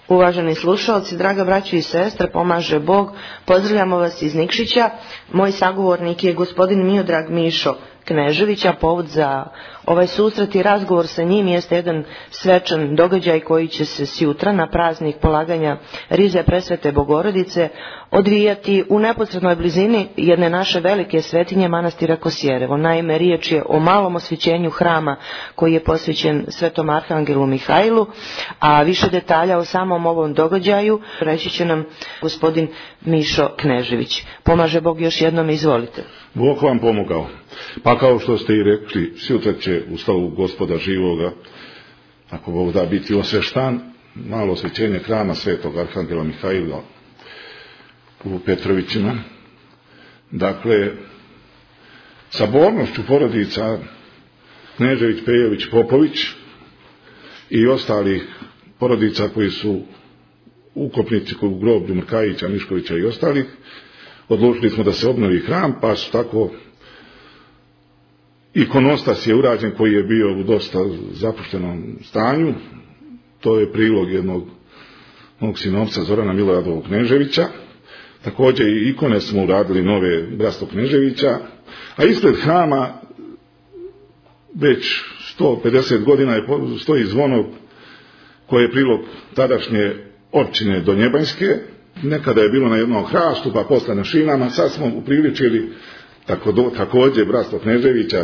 Uvaženi slušalci, draga braćo i sestre, pomaže Bog, pozdravljamo vas iz Nikšića. Moj sagovornik je gospodin Miodrag Mišo Knežević, a povod za ovaj susret i razgovor sa njim jeste jedan svečan događaj koji će se sjutra na praznik polaganja rize Presvete Bogorodice odvijati u neposrednoj blizini jedne naše velike svetinje, manastira Kosjerevo. Naime, riječ je o malom osvećenju hrama koji je posvećen Svetom Arhangelu Mihajlu, a više detalja o samom ovom događaju reći će nam gospodin Mišo Knežević. Pomaže Bog, još jednom, izvolite. Bog vam pomogao. Pa kao što ste i rekli, sutra će u slavu Gospoda živoga, ako Bog da, biti osveštan malo osvećenje hrama Svetog Arhangela Mihajla u Petrovićima. Dakle, sabornošću porodica Knežević, Pejović, Popović i ostalih porodica koji su ukopnici u groblju Mrkajića, Miškovića i ostalih, odlučili smo da se obnovi hram, pa su tako ikonostas je urađen koji je bio u dosta zapuštenom stanju. To je prilog jednog mog sinovca Zorana Miloradovog Kneževića. Također i ikone smo uradili nove Bratstvo Kneževića, a ispred hrama već 150 godina stoji zvono koje je prilog tadašnje općine Donjebanjske. Nekada je bilo na jednom hrastu, pa posle na šinama. Sad smo upriličili također Bratstvo Kneževića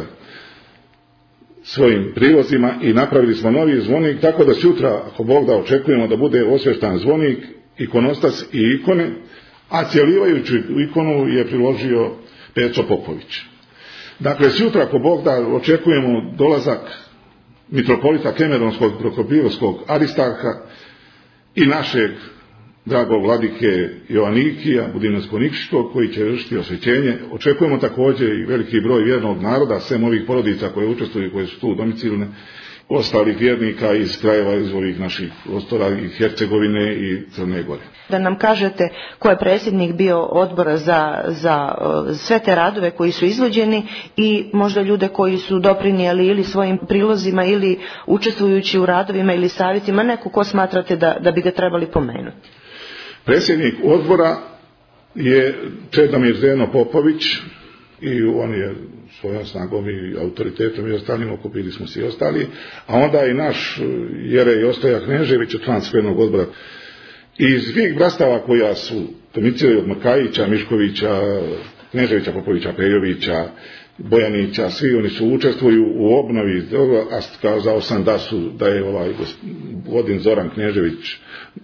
svojim prilozima i napravili smo novi zvonik, tako da sutra, ako Bog da, očekujemo da bude osveštan zvonik, ikonostas i ikone, a cjelivajuću ikonu je priložio Peco Popović. Dakle, sutra, ako Bog da, očekujemo dolazak mitropolita Kemeronskog Prokopijevskog Aristarha i našeg dragog vladike Joanikija Budinarsko-Nikšićkog, koji će vršiti osvećenje. Očekujemo također i veliki broj vjernog naroda, sem ovih porodica koje učestvuju, koje su tu domicilne, ostalih vjernika iz krajeva iz ovih naših prostora i Hercegovine i Crne Gore. Da nam kažete ko je predsjednik bio odbora za sve te radove koji su izvođeni i možda ljude koji su doprinijeli ili svojim prilozima ili učestvujući u radovima ili savjetima, neko ko smatrate da bi ga trebali pomenuti. Predsjednik odbora je Čedomir Zeno Popović i on je svojom snagom i autoritetom i ostalim, okupili smo se i ostali, a onda i naš Jerej Ostoja Knežević, član Svenog odbora. Iz svih brastava koja su domicili od Mrkajića, Miškovića, Kneževića, Popovića, Pejovića, Bojanića, svi oni su učestvuju u obnovi, a kazao sam da je gospodin Zoran Knežević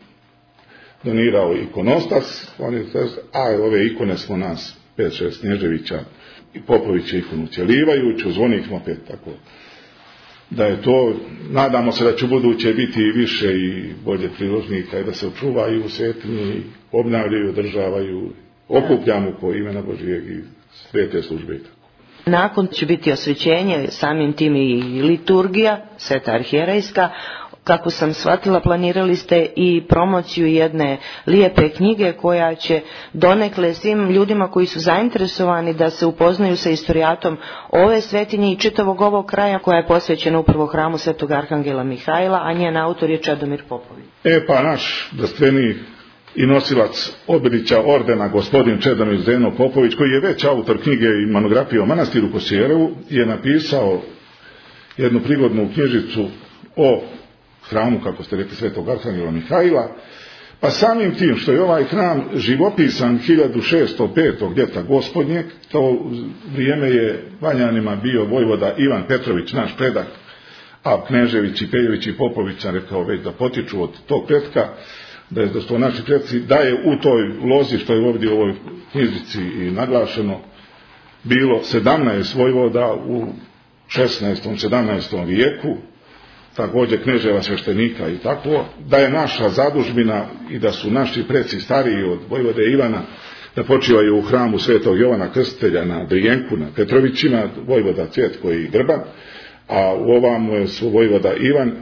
donirao ikonostas, a ove ikone smo nas 5-6 Kneževića i Popovića ikonu cjelivajuću, zvonik smo opet, tako da je to, nadamo se da će u buduće biti više i bolje priložnika i da se očuvaju u svetinji, obnavljaju, održavaju, okupljamo po imena Božijeg i svete službe. Nakon će biti osvećenje, samim tim i liturgija, sveta arhijerejska. Kako sam shvatila, planirali ste i promociju jedne lijepe knjige koja će donekle svim ljudima koji su zainteresovani da se upoznaju sa istorijatom ove svetinje i čitavog ovog kraja, koja je posvećena upravo hramu Svetog Arhangela Mihajla, a njen autor je Čedomir Popović. Pa naš dostojni i nosilac obilića ordena, gospodin Čedomir Zeno Popović, koji je već autor knjige i monografije o manastiru Kosjerevu, je napisao jednu prigodnu knjižicu o hramu, kako ste rekli, Svetog Arhangela Mihajla, pa samim tim što je ovaj hram živopisan 1605. ljeta gospodnjeg, to vrijeme je Vanjanima bio vojvoda Ivan Petrović, naš predak, a Knežević i Pejović i Popović, sam rekao već, da potiču od tog pretka, da su naši pretci, da je u toj lozi, što je ovdje u ovoj knjižici i naglašeno, bilo 17 vojvoda u 16. 17. vijeku, također kneževa sveštenika i tako, da je naša zadužbina i da su naši preci stariji od vojvode Ivana, da počivaju u hramu Svetog Jovana Krstitelja na Drijenku, na Petrovićima, vojvoda Cvjetko i Grban, a u ovamo su vojvoda Ivan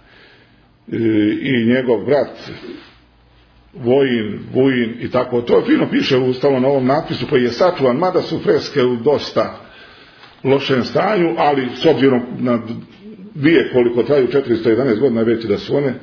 i njegov brat Vojin i tako. To fino piše ustavno na ovom natpisu koji je sačuvan, mada su freske u dosta lošem stanju, ali s obzirom na vijek koliko traju, 411 godina, već da su one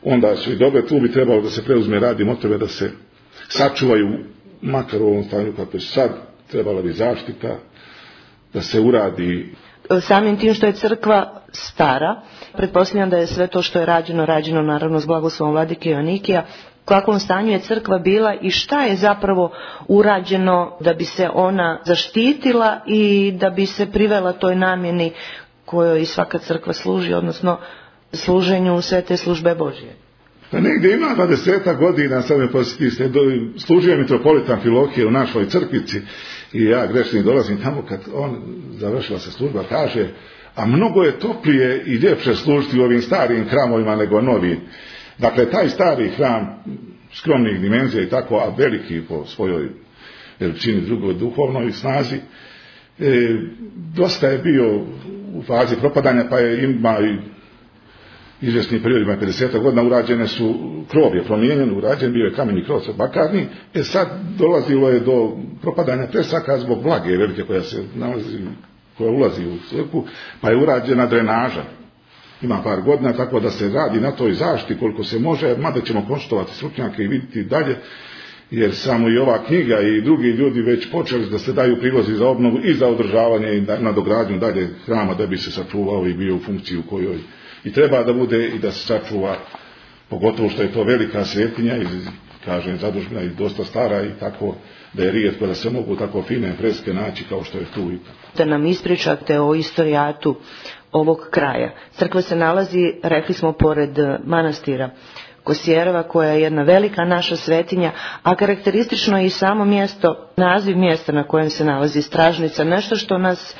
onda su i dobre. Tu bi trebalo da se preuzme rad i motive da se sačuvaju, makar u ovom stanju kako je sad, trebala bi zaštita, da se uradi. Samim tim što je crkva stara, pretpostavljam da je sve to što je rađeno naravno s blagoslovom vladike Joanikija. U kakvom stanju je crkva bila i šta je zapravo urađeno da bi se ona zaštitila i da bi se privela toj namjeni kojoj i svaka crkva služi, odnosno služenju svete službe Božje? Pa negdje ima 20 godina, sad me posjetiste, služio mitropolitan Filohije u našoj crkvici i ja grešni dolazim tamo kad on završila se služba, kaže, a mnogo je toplije i ljepše služiti u ovim starim hramovima nego novim. Dakle, taj stari hram skromnih dimenzija i tako, a veliki po svojoj veličini drugoj duhovnoj snazi, dosta je bio u fazi propadanja, pa je ima i izvjesnim periodima 50 godina urađene su, krov je promijenjen, urađen bio je kameni krov sa bakarni, sad dolazilo je do propadanja presaka zbog vlage velike koja ulazi u crkvu, pa je urađena drenaža. Ima par godina, tako da se radi na toj zaštiti koliko se može, mada ćemo konsultovati stručnjake i vidjeti dalje, jer samo i ova knjiga i drugi ljudi već počeli da se daju prilozi za obnovu i za održavanje i nadogradnju dalje hrama da bi se sačuvao i bio u funkciji u kojoj i treba da bude i da se sačuva, pogotovo što je to velika svetinja i kažem zadužbina i dosta stara i tako da je rijetko da se mogu tako fine freske naći kao što je tu i tako. Da nam ispričate o istorijatu ovog kraja. Crkva se nalazi, rekli smo, pored manastira Kosjerova, koja je jedna velika naša svetinja, a karakteristično je i samo mjesto, naziv mjesta na kojem se nalazi stražnica, nešto što nas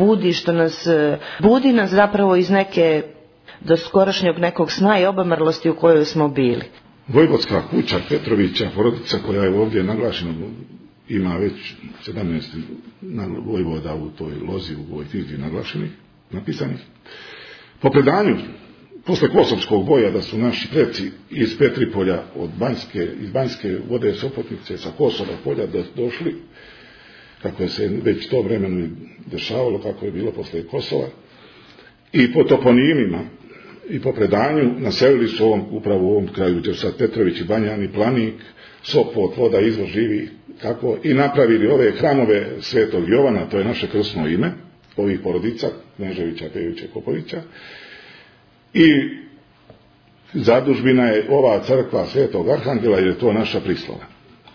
budi nas zapravo iz neke do skorašnjeg nekog sna i obamrlosti u kojoj smo bili. Vojvodska kuća Petrovića, porodica koja je ovdje naglašena, ima već 17 vojvoda u toj lozi, u ovoj knjizi naglašenih, napisanih. Po predanju, posle Kosovskog boja, da su naši preci iz Petripolja, iz Banjske vode Sopotnice, sa Kosova polja došli, kako je se već to vremenu dešavalo, kako je bilo posle Kosova, i po toponimima i po predanju naselili su upravo u ovom kraju, gdje su sad Petrović i Banjani, Planik, Sopot, voda, izvor živi, tako, i napravili ove hramove Svetog Jovana, to je naše krsno ime, ovih porodica, Kneževića, Pejovića, Popovića, i zadužbina je ova crkva Svetog Arhangela, jer je to naša prislava.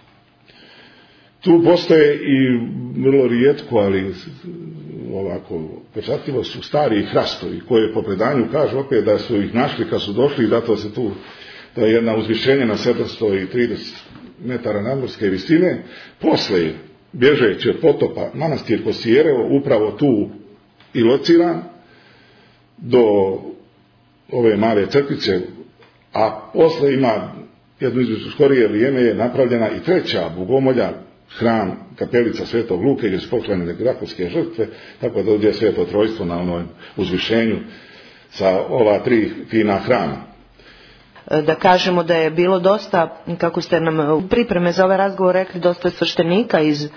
Tu postoje i vrlo rijetko, ali ovako pečatljivo su stari hrastovi, koje po predanju kažu opet da su ih našli kad su došli, i zato se tu, da je jedna uzvišenje na 730 metara nadmorske visine, posle bježeći od potopa manastir Kosjerevo, upravo tu i lociran do ove male crkvice, a posle ima jedno između skorije vrijeme je napravljena i treća Bogomolja, hram, kapelica Svetog Luke, gdje su poklonjene grahovske žrtve, tako da ovdje je Sveto Trojstvo na onom uzvišenju sa ova tri fina hrama. Da kažemo da je bilo dosta, kako ste nam u pripreme za ovaj razgovor rekli, dosta sveštenika iz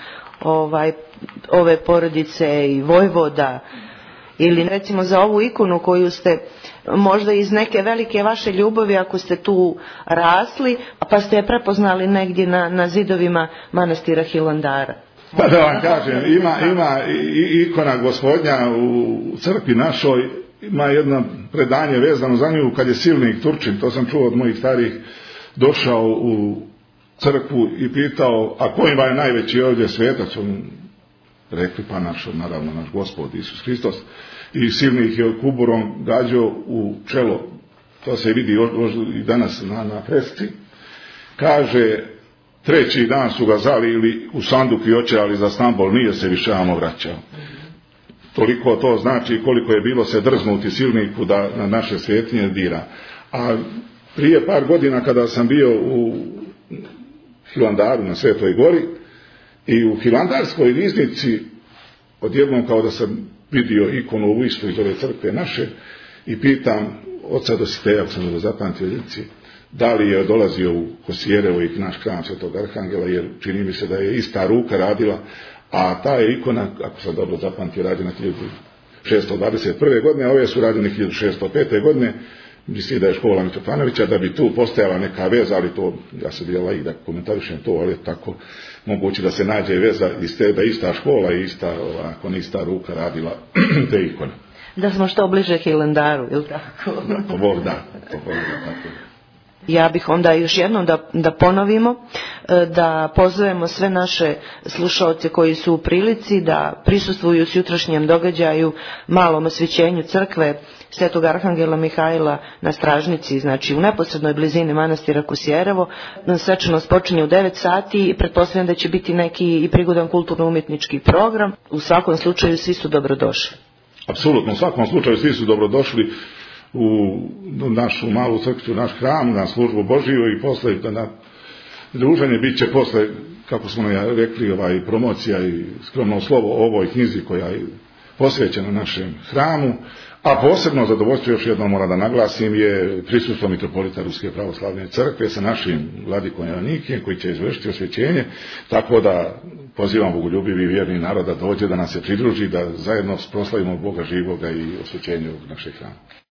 ove porodice i vojvoda, ili recimo za ovu ikonu koju ste možda iz neke velike vaše ljubavi, ako ste tu rasli, pa ste je prepoznali negdje na zidovima manastira Hilandara. Pa da vam kažem, ima ikona Gospodnja u crkvi našoj, ima jedno predanje vezano za nju, kad je silnik Turčin, to sam čuo od mojih starih, došao u crkvu i pitao, a koji vam je najveći ovdje svetac? On rekli, pa naravno naš Gospod Isus Hristos, i silnik je kuburom gađao u čelo, to se vidi i danas na fresci. Kaže, treći dan su ga zalili u sanduk i očerali za Stambol, nije se više amo vraćao. Toliko to znači koliko je bilo se drznuti silniku da na naše svetinje dira. A prije par godina kada sam bio u Hilandaru na Svetoj Gori i u Hilandarskoj riznici, odjednom kao da sam vidio ikonu u istu iz ove crkve naše i pitam oca Dositeja, ako sam da zapamtio lici, da li je dolazio u Kosjerevo i naš hram Svetog Arhangela, jer čini mi se da je ista ruka radila, a ta je ikona, ako sam dobro zapamtio, rađena 1621. godine, a ove su rađene 1605. godine, misli da je škola Mitrofanovića, da bi tu postojala neka veza, ali to, ja se bila i da komentarišem to, ali tako moguće da se nađe veza iz te, da ista škola i ista, ako ne ista ruka radila te ikone. Da smo što bliže Hilandaru, ili tako? To Bog da, tako. Ja bih onda još jednom da ponovimo, da pozovemo sve naše slušaoce koji su u prilici da prisustvuju sutrašnjem događaju malom osvećenju crkve Svetog Arhangela Mihajla na Stražnici, znači u neposrednoj blizini manastira Kosjerevo. Svečanost počinje u 9 sati i pretpostavljam da će biti neki i prigodan kulturno-umjetnički program. U svakom slučaju svi su dobrodošli. Apsolutno, u svakom slučaju svi su dobrodošli u našu malu crkvu, naš hram, na službu Božiju i posle na druženje bit će posle, kako smo rekli, promocija i skromno slovo o ovoj knjizi koja je posvećena našem hramu, a posebno zadovoljstvo, još jednom moram da naglasim, je prisustvo mitropolita Ruske pravoslavne crkve sa našim vladikom Jovanikijem koji će izvršiti osvećenje, tako da pozivam bogoljubivi vjerni narod da dođe, da nas se pridruži, da zajedno proslavimo Boga živoga i osvećenje ovog našeg hrama.